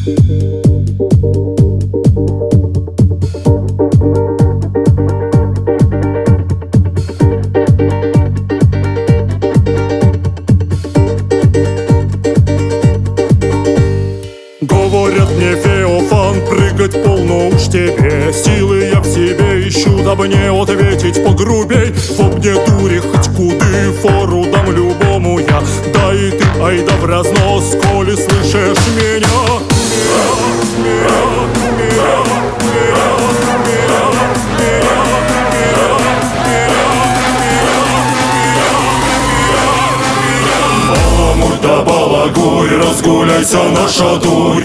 Говорят мне, Феофан, прыгать полно уж тебе. Силы я в себе ищу, дабы не ответить погрубей. В мне дури хоть куды, фору дам любому я. Да и ты, ай да в разнос, коли слышишь меня. Баламуй да балагуй, разгуляйся, наша дурь.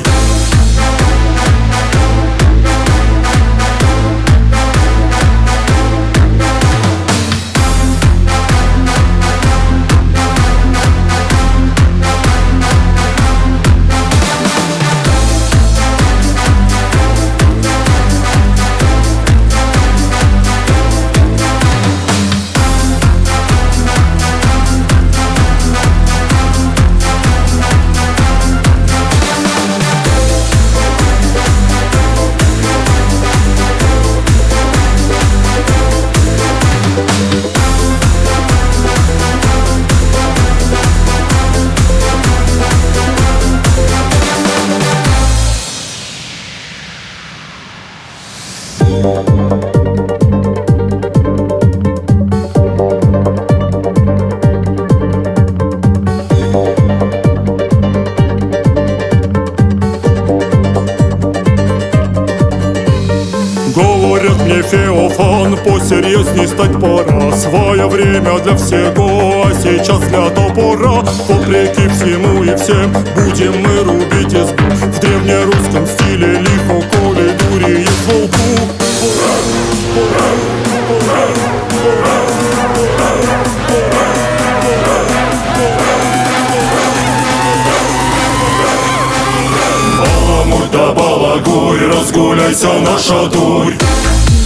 Говорят мне, Феофан, посерьезней стать пора. Свое время для всего, а сейчас для топора. Вопреки всему и всем будем мы рубить избу в древнерусском стиле лихо, коли дури и волку. Баламуй да балагуй, разгуляйся, наша дурь.